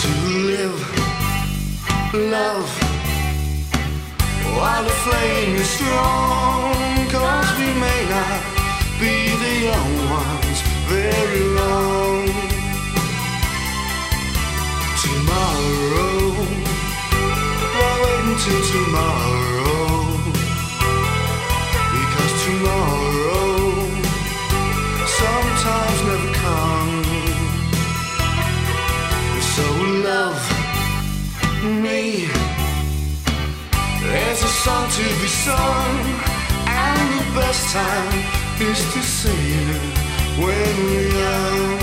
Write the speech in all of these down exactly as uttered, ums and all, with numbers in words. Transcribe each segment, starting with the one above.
to live, love, while the flame is strong, 'cause we may not be the young ones very long. Tomorrow, why wait until tomorrow? Because tomorrow sometimes never comes. So love me. There's a song to be sung, and the best time is to sing it when we're young.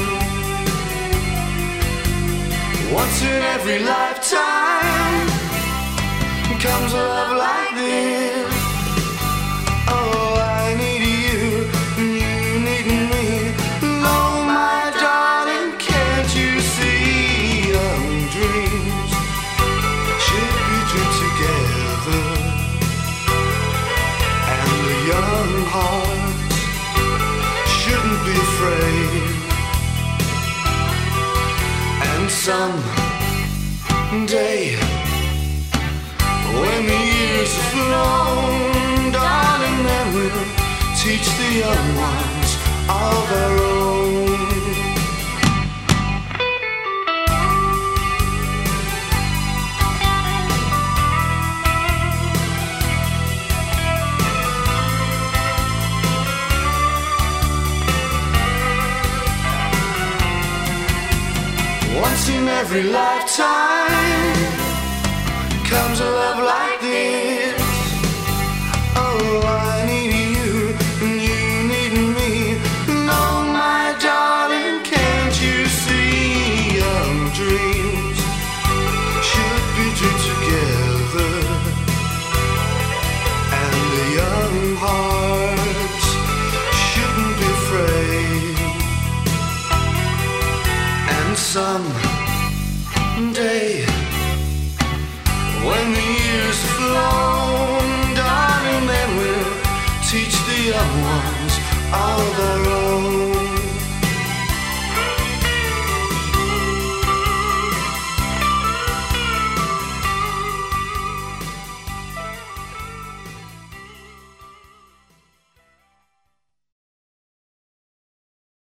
Once in every lifetime comes a love like this. Oh, I need you, and you need me. Oh, my darling, can't you see young dreams should be dreamed together, and the young hearts shouldn't be afraid. And someday, when the years have flown, darling, then we'll teach the young ones of our own. Once in every lifetime comes a love like this. Oh, I need you, and you need me. Oh, my darling, can't you see young dreams should be dreamed together, and the young hearts shouldn't be afraid. And someday, when the years have flown, darling, then we'll teach the young ones all their